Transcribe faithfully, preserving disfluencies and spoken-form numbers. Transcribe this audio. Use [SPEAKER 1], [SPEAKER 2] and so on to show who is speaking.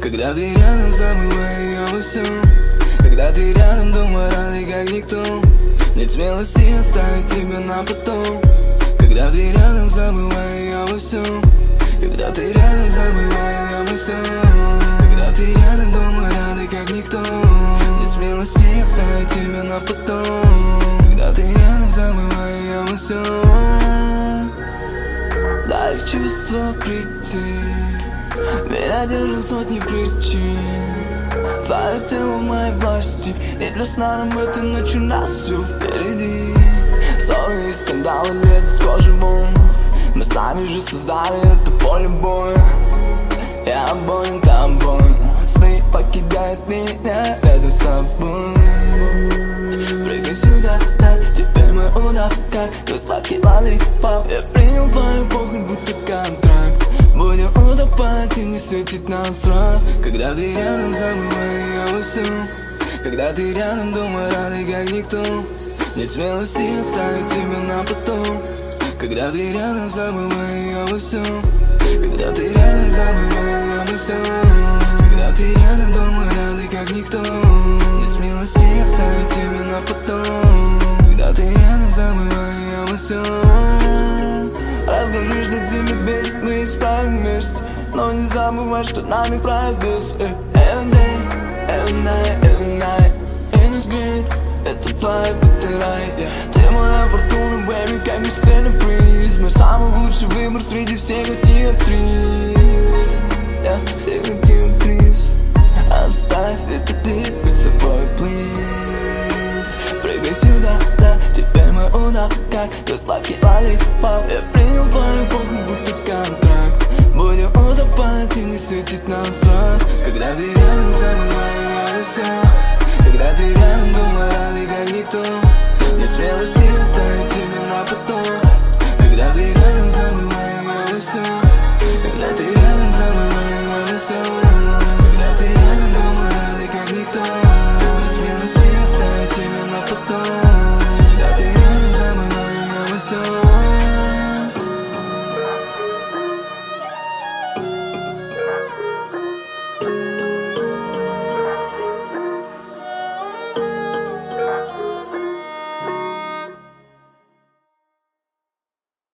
[SPEAKER 1] Когда ты рядом, забываю я обо всем. Когда ты рядом, думаю, рады как никто. Нет смелости оставить тебя на потом. Когда ты рядом, забываю я обо всем. Когда ты рядом, забываю я обо всем. Когда ты рядом, думаю, рады как никто. Нет смелости оставить тебя на потом. Когда ты рядом, забываю я обо всем. Дай в чувство прийти. Меня держат сотни причин. Твое тело в моей власти. Нет для сна нам этой ночью, нас все впереди. Ссоры и скандалы лезут с кожи вон. Мы сами же создали это поле боя. Я болен тобой. Сны покидают меня рядом с тобой. Прыгай сюда, да, теперь мой удар, как твой сладкий лоллипоп. Я принял твою похоть, будто контракт. Будем утопать и не светит нам страх. Когда ты рядом, забываю я обо всем. Когда ты рядом, думаю, рады как никто. Нет смелости оставить тебя на потом. Когда ты рядом, забываю я обо всем. Когда ты рядом, забываю я обо всем. Когда ты рядом, думаю, рады как никто. Нет смелости оставить тебя на потом. Когда ты рядом, забываю я обо всем. Расскажи, что тебя бесит, мы исправим вместе. Но не забывай, что нами правит бес. Every day, every night, every night. И нас греет, это твой будто рай. Ты моя фортуна, baby, как бесценный приз. Мой самый лучший выбор среди всех этих актрис. Yeah, всех этих актрис. Оставь этот дик быть собой, please. Прыгай сюда, да, теперь мой удар, как твой сладкий лоллипоп. Я принял твою похоть, будто контракт. Будем утопать и не светит нам страх. Когда ты рядом, забываю я обо всем. Когда ты рядом, думаю, рады как никто. Нет смелости оставить тебя на потом. Когда ты рядом, забываю я обо всем.